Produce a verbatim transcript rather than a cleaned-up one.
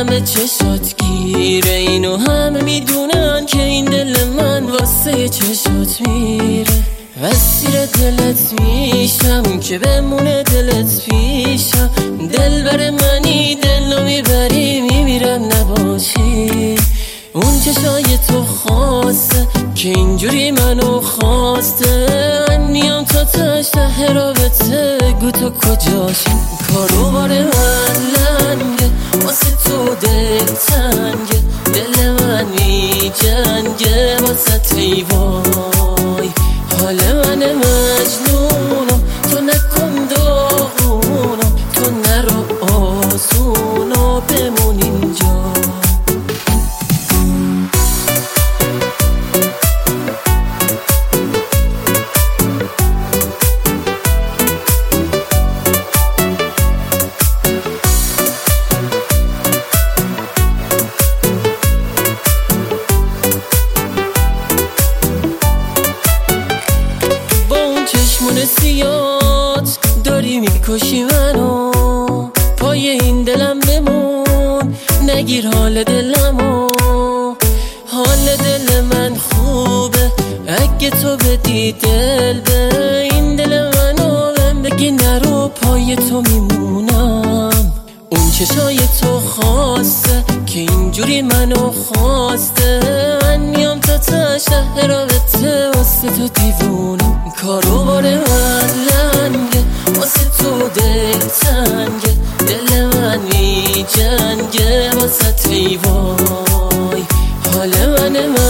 همه چشات گیره، اینو همه میدونن که این دل من واسه چشات میره. اسیر دلت میشم که بمونه دلت پیشم، دل بر منی دلو میبری میمیرم نباشی. اون چشای تو خواسته که اینجوری منو خواسته، من میام تا تش ته رابطه، گو تو کجاشی؟ کارو بار من لنگه، واسه تو دل تنگه، دل من میجنگه واسه ای وای. حال من مجنونم تو نکن داغونم، تو نرو آسونو بمون اینجا. چشمون سیات داری میکشی منو، پای این دلم بمون نگیر حال دلمو. حال دل من خوبه اگه تو بدی دل به این دل منو، بهم بگی نرو پای تو میمونم. اون چشای تو خواسته که اینجوری منو خواسته، من میام تا ته رابطه واسه تو دیوونم. کارو بار من لنگه، واسه تو دل تنگه، دل من میجنگه واسه ای وای. حال من